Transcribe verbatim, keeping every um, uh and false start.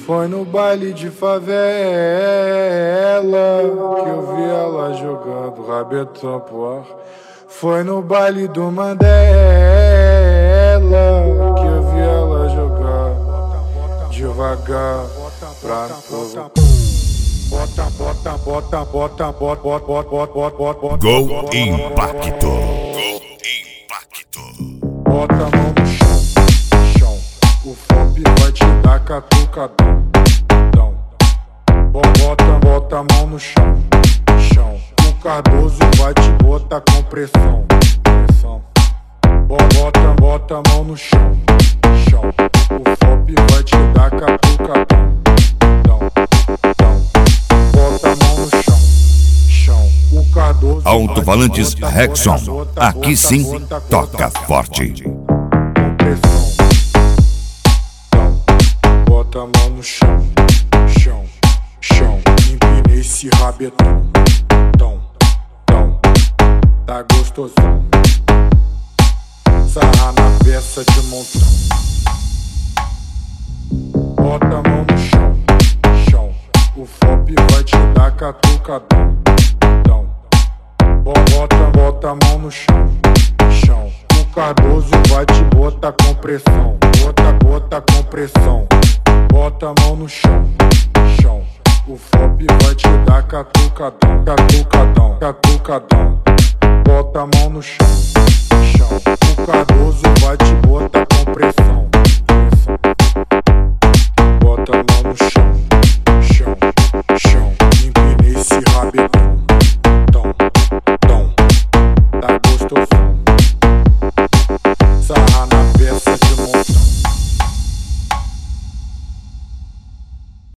Foi no baile de favela que eu vi ela jogando rabetão pro ar. Foi no baile do Mandela que eu vi ela jogar devagar pra provocar. Bota, bota, bota, bota, bota, bota, bota, bota, bota, bota. Gol Impacto. Gol Impacto. Bota a mão no chão, chão. O Fop vai te dar catucadão. Bota, bota a mão no chão, chão. O Cardoso vai te botar com pressão, pressão. Bota, bota a mão no chão, chão. O Fop vai te dar catucadão. Bota a mão no chão, chão. O Cardoso Alto-falantes Rexon. Aqui sim toca forte. Com pressão. Bota a mão no chão, chão, chão. Empina esse rabetão, tão, tão. Tá gostosão. Sarra na peça de montão. Bota a mão no chão, chão. O Fop vai te dar catucadão, tão. Bota, bota a mão no chão, chão. O Cardoso vai te botar com pressão. Bota, bota com pressão. Bota a mão no chão, chão. O Fop vai te dar catucadão, catucadão, catucadão. Bota a mão no chão, chão. O Cardoso vai te botar com pressão.